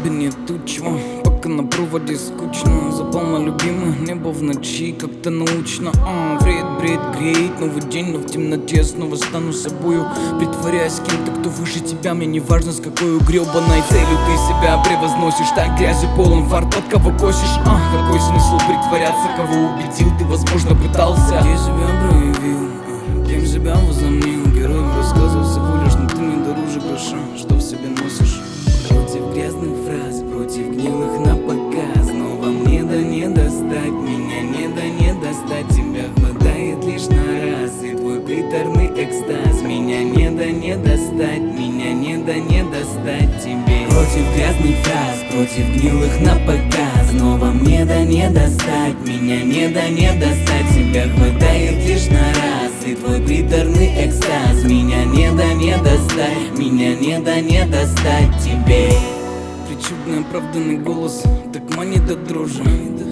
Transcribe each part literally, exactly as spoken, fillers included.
небе нету чего, пока на проводе скучно. Запал на любимое небо в ночи, как-то научно. а, Вред, бред, греет новый день, но в темноте снова стану собою, притворяясь кем-то, кто выше тебя. Мне не важно, с какой гребаной целью ты себя превозносишь. Так грязью полон фарт, от кого косишь. а, Какой смысл притворяться, кого убедил ты, возможно, пытался. Где себя проявил, а, кем себя возомнил. Героем рассказов всего лишь, но ты мне дороже гроша. Что в себе носишь? Против грязных фраз, против гнилых на показ. Но вам не да не достать, меня не да не достать. Тебя хватает лишь на раз, и твой приторный экстаз. Меня не да не достать, меня не да не достать тебе. Против грязных фраз, против гнилых на показ. Но вам не да не достать, меня не да не достать. Тебя хватает лишь на раз, и твой приторный экстаз. Меня не да не достать, меня не да не достать тебе. Причудный оправданный голос так манит до дрожи.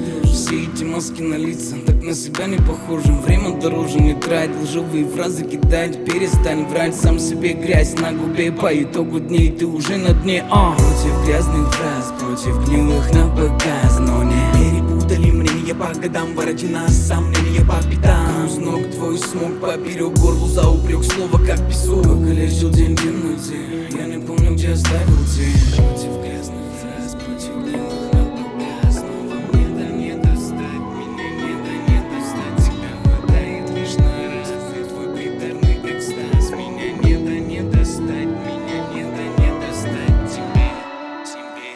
Все эти маски на лица так на себя не похожи. Время дороже не трать, лживые фразы кидать. Перестань врать, сам себе грязь на губе. По итогу дней ты уже на дне. а. Против грязных фраз, против гнилых на показ. Но не перепутали мнения по годам, воротина сомнения по пятам. Груз ног твой смог поперек горлу за упрек, слово как песок. Покалечил день темноте, я не помню, где оставил тень. Против грязных фраз, против гнилых на показ. Но вам не да не достать, меня не да не достать. Тебя хватает лишь на раз, и твой приторный экстаз. Меня не да не достать, меня не да не достать тебе, тебе.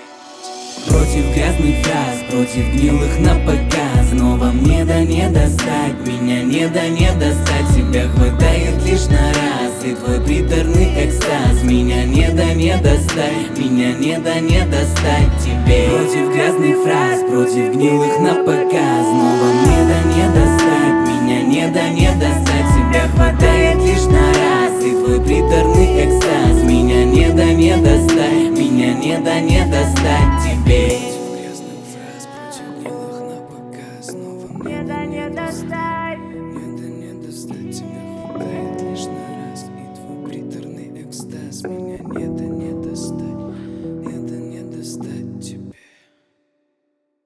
Против грязных фраз, против гнилых на показ. Но вам не да не достать, меня не да не достать. Тебя хватает лишь на раз, и твой приторный экстаз. Меня не да не достать, меня не да не достать тебе. Против грязных фраз, против гнилых на показ. Но вам не да не достать, меня не да не достать. Тебя хватает лишь на раз, и твой приторный экстаз. Меня не да не достать, меня не да не достать тебе. Против грязных фраз, против гнилых на показ. Но вам Не да не достать.